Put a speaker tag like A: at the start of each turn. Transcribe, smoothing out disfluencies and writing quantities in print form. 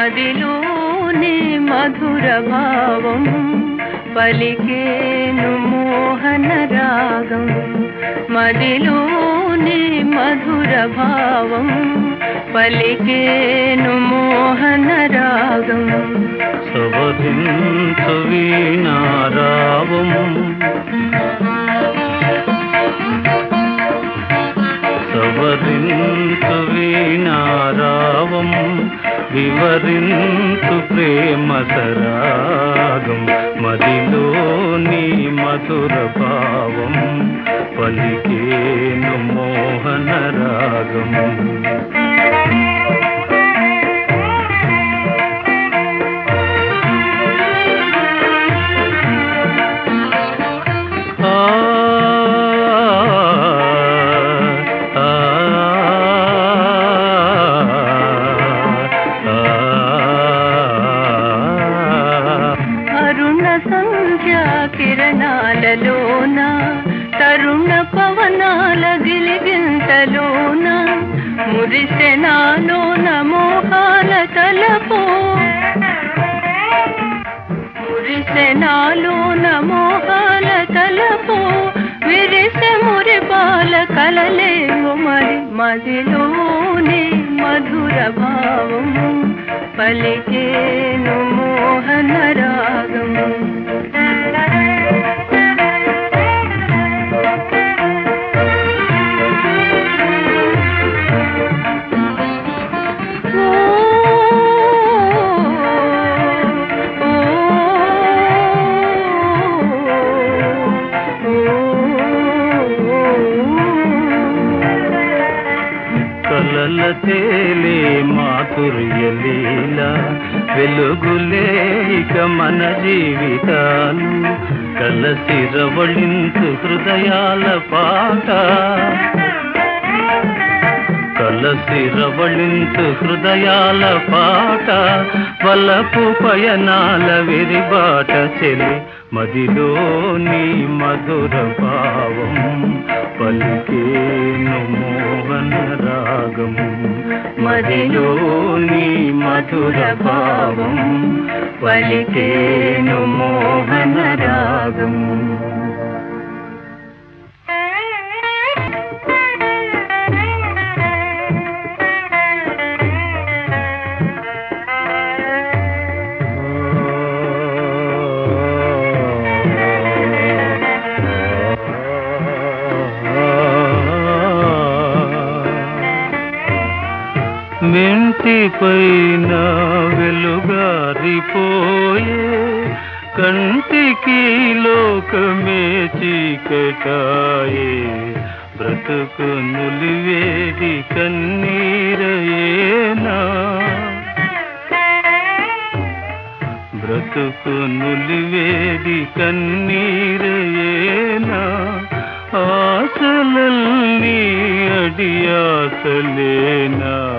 A: మదిలోని మధుర భావం పలికేను మోహన రాగం. మదిలోని మధుర భావం పలికేను మోహన రాగం.
B: సవరించు వీణారావం సవరించు వీణారావం వివరించు ప్రేమ సరాగం. మదిలోని మధుర భావం పలికేను మోహన రాగం.
A: సంధ్యా కిరణాలలోన తరుణ పవనాల గిలిగింతలోన మురిసెనాలోన మోహాల తలపో. మురిసెనాలోన మోహాల తలపో విరిసె మురిపాల కలలేవు మరి. మదిలోని మధుర భావం పలికేను మోహన రాగం.
B: కలల తేలే మాధుర్య లీల వెలుగులే ఇక మన జీవితాలు. కలసి రవళించు హృదయాల పాట కలసి రవళించు హృదయాల పాట. వలపు పయనాల విరిబాట చెలి మదిలోని మధుర భావం పలికేను మోహన రాగం. మదిలోని మధుర భావం పలికేను మోహన రాగం. మెంటి పైన వెలుగారిపోయే కంటికి లోకమే చీకటాయే. బ్రతుకు నులివేది కన్నీరయేనా బ్రతుకు నులివేది కన్నీరయేనా. ఆశలన్నీ అడియాసలేనా